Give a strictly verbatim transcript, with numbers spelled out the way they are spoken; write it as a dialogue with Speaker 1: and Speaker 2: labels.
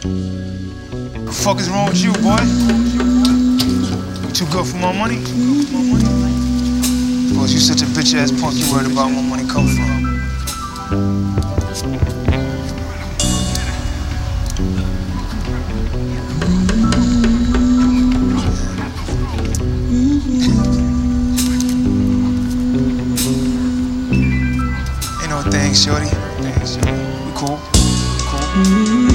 Speaker 1: The fuck is wrong with you, boy? You too good for my money? Suppose you such a bitch ass punk, you worried about where my money come from. Ain't no thing, shorty. We cool. Cool.